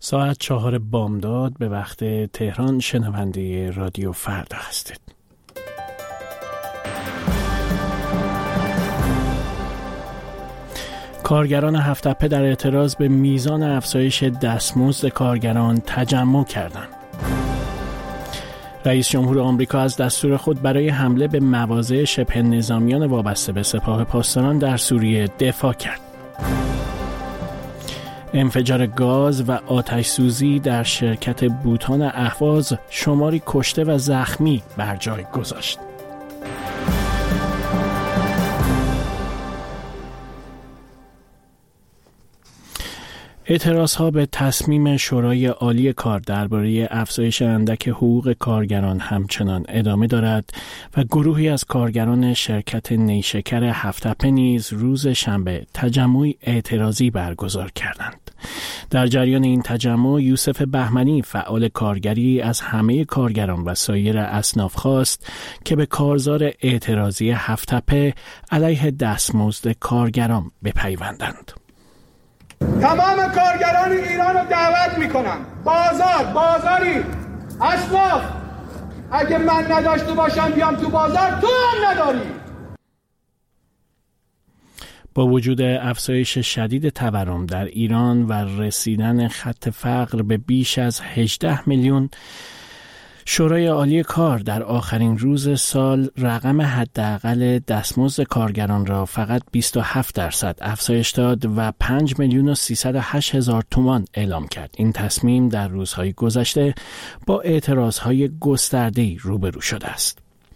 ساعت 4 بامداد به وقت تهران شنونده رادیو فردا هستید. کارگران هفت‌تپه در اعتراض به میزان افزایش دستمزد کارگران تجمع کردند. رئیس جمهور آمریکا از دستور خود برای حمله به مواضع شبه نظامیان وابسته به سپاه پاسداران در سوریه دفاع کرد. انفجار گاز و آتش سوزی در شرکت بوتان اهواز شماری کشته و زخمی بر جای گذاشت. اعتراضها به تصمیم شورای عالی کار درباره افزایش اندک حقوق کارگران همچنان ادامه دارد و گروهی از کارگران شرکت نیشکر هفت‌تپه نیز روز شنبه تجمعی اعتراضی برگزار کردند. در جریان این تجمع یوسف بهمنی فعال کارگری از همه کارگران و سایر اصناف خواست که به کارزار اعتراضی هفت‌تپه علیه دستمزد کارگران بپیوندند. تمام کارگران ایران رو دعوت میکنم، بازاری اصناف، اگه من نداشته باشم بیام تو بازار، تو هم نداری. با وجود افزایش شدید تورم در ایران و رسیدن خط فقر به بیش از 18 میلیون، شورای عالی کار در آخرین روز سال رقم حداقل دستمزد کارگران را فقط 27% افزایش داد و 5,308,000 تومان اعلام کرد. این تصمیم در روزهای گذشته با اعتراضهای گسترده‌ای روبرو شده است.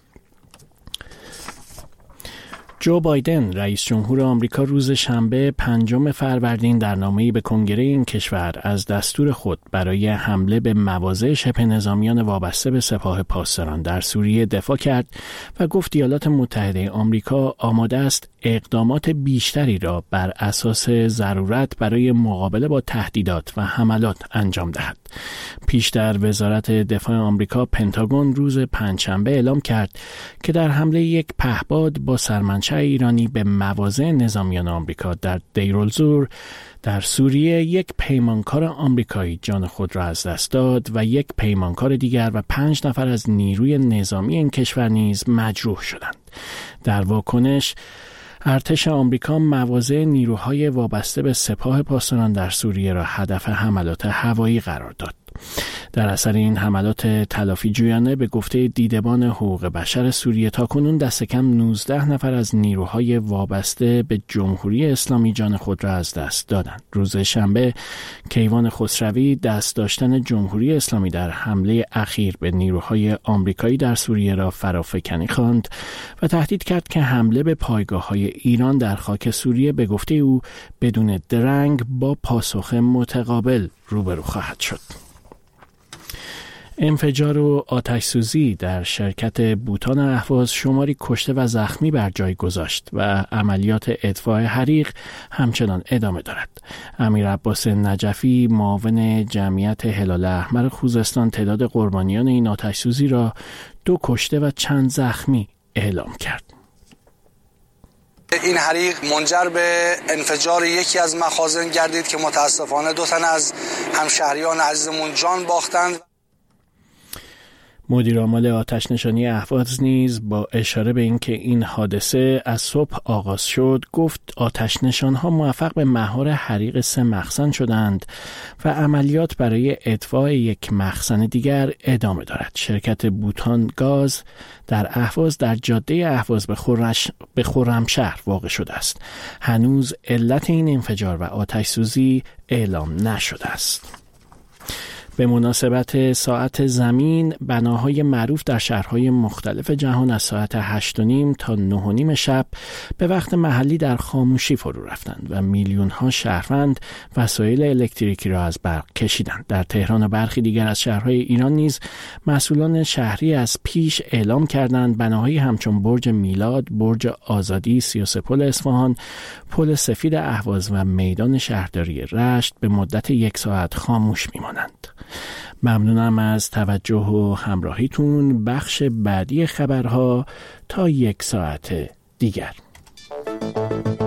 جو بایدن رئیس جمهور آمریکا روز شنبه 5 فروردین در نامه‌ای به کنگره این کشور از دستور خود برای حمله به مواضع شبه نظامیان وابسته به سپاه پاسداران در سوریه دفاع کرد و گفت ایالات متحده آمریکا آماده است اقدامات بیشتری را بر اساس ضرورت برای مقابله با تهدیدات و حملات انجام دهد. پیشتر وزارت دفاع آمریکا پنتاگون روز پنجشنبه اعلام کرد که در حمله یک پهپاد با سرمنشأ ایرانی به مواضع نظامیان آمریکا در دیرالزور در سوریه یک پیمانکار آمریکایی جان خود را از دست داد و یک پیمانکار دیگر و 5 نفر از نیروی نظامی این کشور نیز مجروح شدند. در واکنش ارتش آمریکا مواضع نیروهای وابسته به سپاه پاسداران در سوریه را هدف حملات هوایی قرار داد. در اثر این حملات تلافی جویانه به گفته دیدبان حقوق بشر سوریه تاکنون دست کم 19 نفر از نیروهای وابسته به جمهوری اسلامی جان خود را از دست دادند. روز شنبه کیوان خسروی دست داشتن جمهوری اسلامی در حمله اخیر به نیروهای آمریکایی در سوریه را فرافکنی خواند و تهدید کرد که حمله به پایگاه‌های ایران در خاک سوریه به گفته او بدون درنگ با پاسخ متقابل روبرو خواهد شد. انفجار و آتش سوزی در شرکت بوتان اهواز شماری کشته و زخمی بر جای گذاشت و عملیات اطفاء حریق همچنان ادامه دارد. امیر عباس نجفی معاون جمعیت هلال احمر خوزستان تعداد قربانیان این آتش سوزی را 2 کشته و چند زخمی اعلام کرد. این حریق منجر به انفجار یکی از مخازن گردید که متاسفانه 2 تن از همشهریان عزیزمون جان باختند. مدیر عامل آتش نشانی اهواز نیز با اشاره به اینکه این حادثه از صبح آغاز شد گفت آتش نشانها موفق به مهار حریق 3 مخزن شدند و عملیات برای اطفاء یک مخزن دیگر ادامه دارد. شرکت بوتان گاز در اهواز در جاده اهواز به خرمشهر واقع شده است. هنوز علت این انفجار و آتش سوزی اعلام نشده است. به مناسبت ساعت زمین، بناهای معروف در شهرهای مختلف جهان از ساعت 8:30 تا 9:30 شب به وقت محلی در خاموشی فرو رفتند و میلیون‌ها شهروند وسایل الکتریکی را از برق کشیدند. در تهران و برخی دیگر از شهرهای ایران نیز مسئولان شهری از پیش اعلام کردند بناهایی همچون برج میلاد، برج آزادی، 33 پل اصفهان، پل سفید اهواز و میدان شهرداری رشت به مدت 1 ساعت خاموش میمانند. ممنونم از توجه و همراهیتون. بخش بعدی خبرها تا 1 ساعت دیگر.